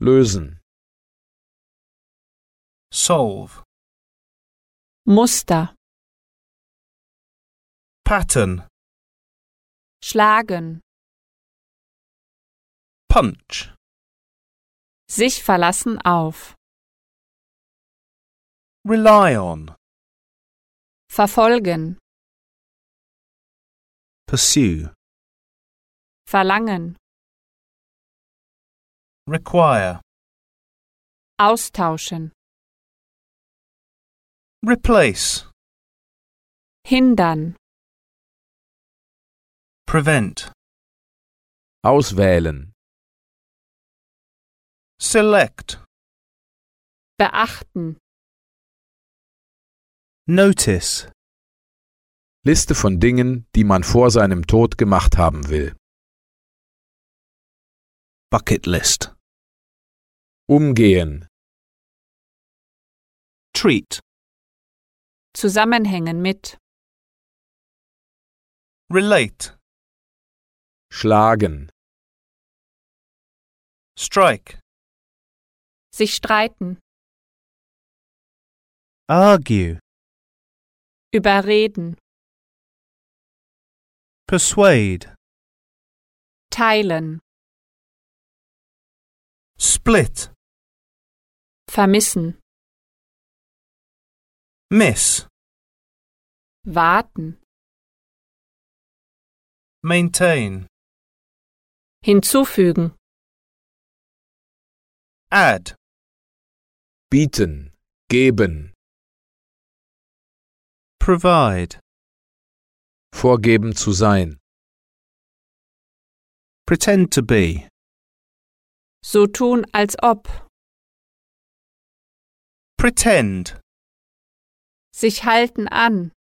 lösen, solve, Muster, pattern, schlagen, punch, sich verlassen auf, rely on, verfolgen, pursue, verlangen, require, austauschen, replace, hindern, prevent, auswählen, select, beachten, notice, Liste von Dingen, die man vor seinem Tod gemacht haben will, bucket list, umgehen, treat, zusammenhängen mit, relate, schlagen, strike, sich streiten, argue, überreden, persuade, teilen, split, vermissen, miss, warten, maintain, hinzufügen, add, bieten, geben, provide, vorgeben zu sein, pretend to be, so tun als ob, pretend, sich halten an,